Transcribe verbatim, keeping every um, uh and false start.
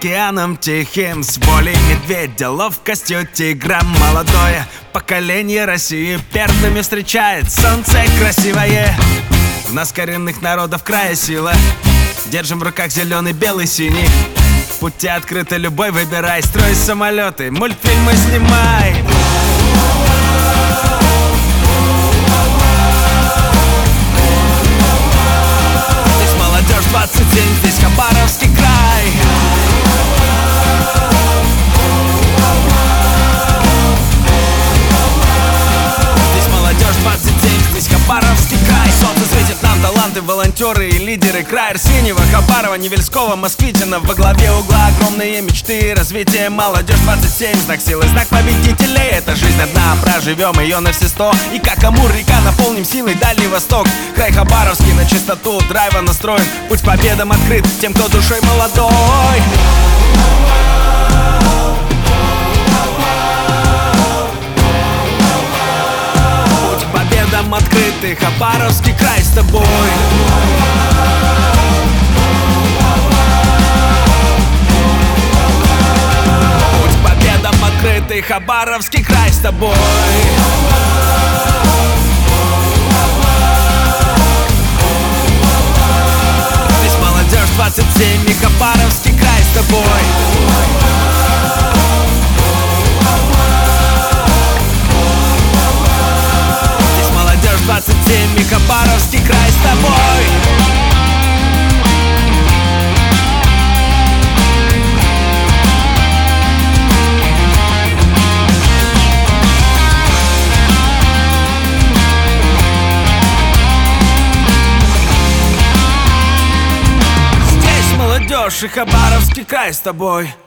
океаном тихим, с волей медведя, ловкостью тигра. Молодое поколение России первыми встречает солнце красивое. У нас коренных народов края сила, держим в руках зеленый, белый, синий. Пути открыты, любой выбирай, строй самолеты, мультфильмы снимай. Здесь молодежь двадцать семь, здесь Хабаровский край. Здесь молодежь двадцать семь, здесь Хабаровский край. Солнце светит нам, таланты, волонтеры и лидеры. Край Арсеньева, Хабарова, Невельского, Москвитина. Во главе угла огромные мечты, развитие. Молодежь двадцать семь, знак силы, знак победителей. Это жизнь одна, проживем ее на все сто. И как Амур река наполним силой Дальний Восток. Край Хабаровский на чистоту, драйва настроен. Путь к победам открыт тем, кто душой молодой. Путь к победам открытый, Хабаровский край с тобой. Путь к победам открытый, Хабаровский край с тобой. Здесь молодежь двадцать семь и Хабаровский край с тобой. Здесь молодежь двадцать семь и Хабаровский край с тобой. И Хабаровский край с тобой.